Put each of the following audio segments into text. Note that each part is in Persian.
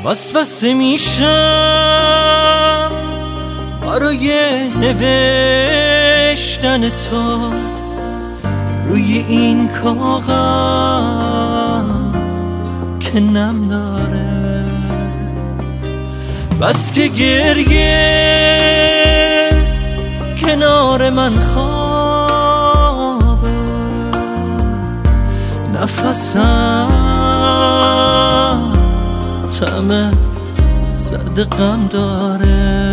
وسوسه میشم برای نوشتن تو روی این کاغذ که نم داره. بس که گریه کنار من خوابه، نفسم طعم زرد غم داره.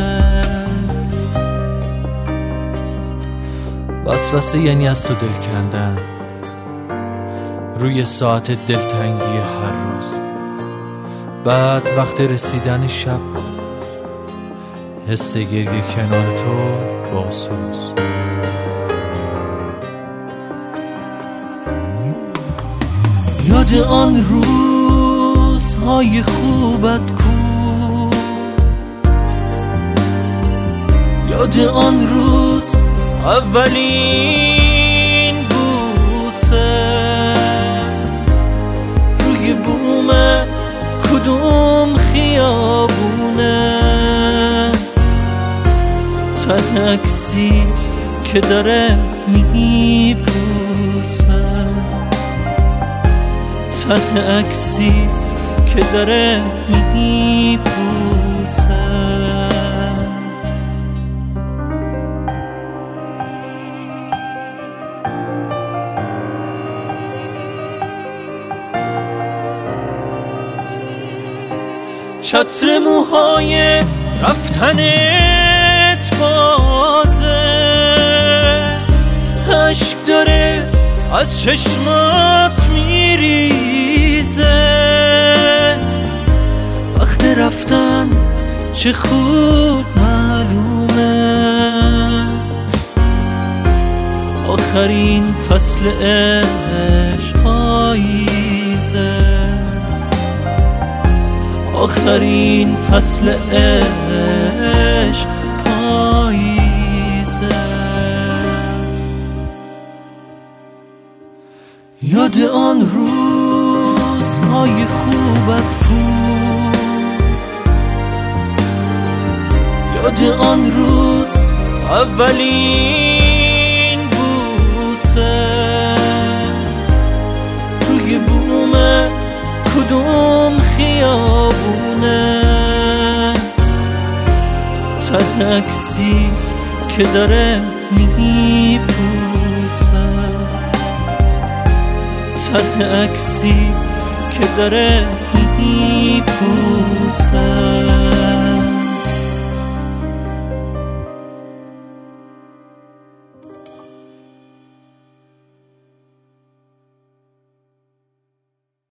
وسوسه یعنی از تو دل کندن روی ساعت دلتنگی هر روز، بعد وقت رسیدن شب حس گریه کنار تو با سوز. یاد آن روزهای خوبت کو، یاد آن روز اولین بوسه روی بوم کدوم خیابونه، تن عکسی که داره میپوسه، تن عکسی که داره میپوسه. چتر موهای رفتنت بازه، اشک داره از چشمات میریزه. وقت رفتن چه خوب معلومه، آخرین فصل عشق پاییزه، آخرین فصل عشق پاییزه. یاد آن روزهای خوبت کو، یاد آن روز اولین بوسه روی بوم کدوم خیابونه، تن عکسی که داره میپوسه، تن عکسی که داره میپوسه.